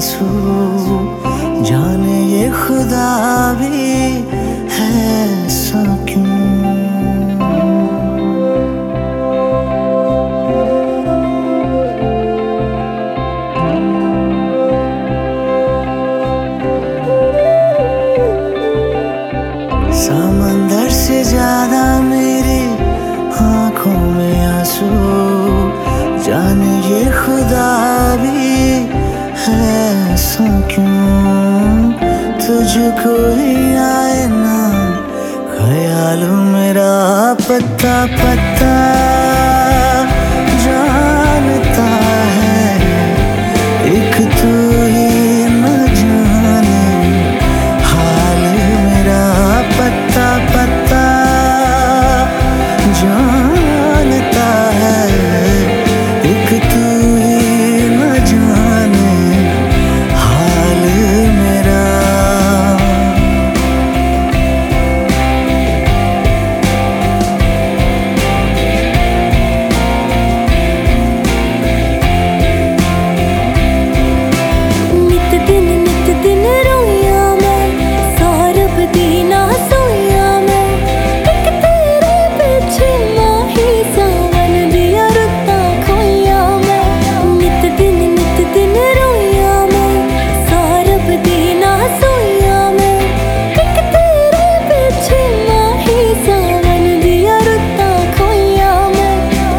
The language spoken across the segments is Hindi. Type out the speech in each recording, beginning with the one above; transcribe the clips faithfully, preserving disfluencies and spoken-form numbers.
आंसू, जाने ये खुदा भी है ऐसा क्यों। समंदर से ज्यादा मेरी आंखों में आंसू, जाने ये खुदा भी है ऐसा क्यों। तुझको ही आए ना ख्याल मेरा पत्ता पत्ता, जानता है एक तू ही न जाने हाल मेरा पत्ता पत्ता, जानता है एक तू ही न जाने हाल मेरा। नित दिन नित दिन रोया मैं, सौरभ दी ना सोया मैं, एक तेरे पीछे माही सावन दिया रुत्ता खोया मैं। नित दिन नित दिन रोया मैं, सौरभ दी ना सोया मैं, एक तेरे पीछे माही सावन दिया रुत्ता खोया मैं।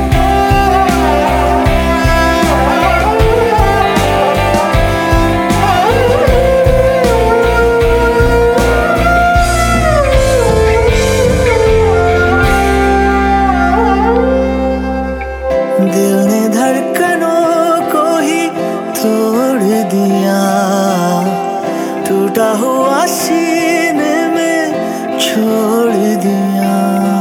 दिल ने धड़कनों को ही तोड़ दिया, टूटा हुआ सीने में छोड़ दिया।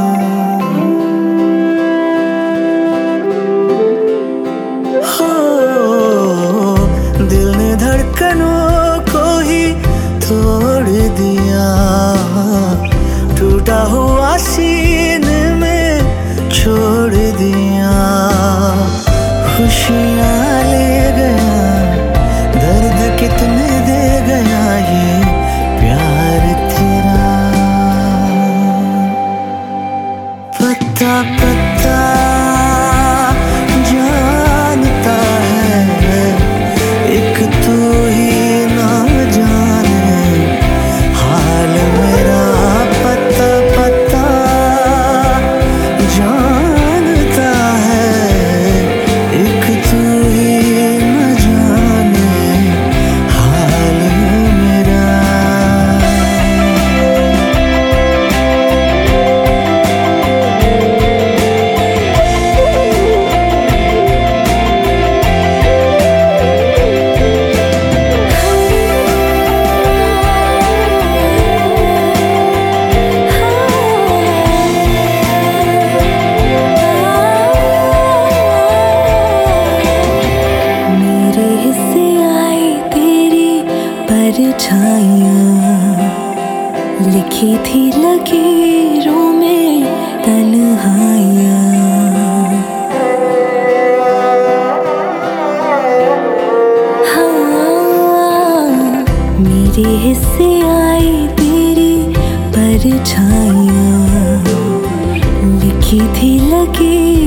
हो दिल ने धड़कनों को ही तोड़ दिया, टूटा हुआ सीने में छोड़ दिया। खुशियाँ ले गया, दर्द कितने दे गया ये प्यार तेरा। पत्ता पत्ता जानता है एक तू ही ना जाने हाल मेरा पत्ता पत्ता, जानता है एक तू ही न जाने हाल मेरा। मेरे हिस्से आई तेरी परछाइयाँ, लिखी थी लकीरों में तन्हाइयाँ। हाँ, मेरे हिस्से आई तेरी परछाइयाँ, लिखी थी लकीरों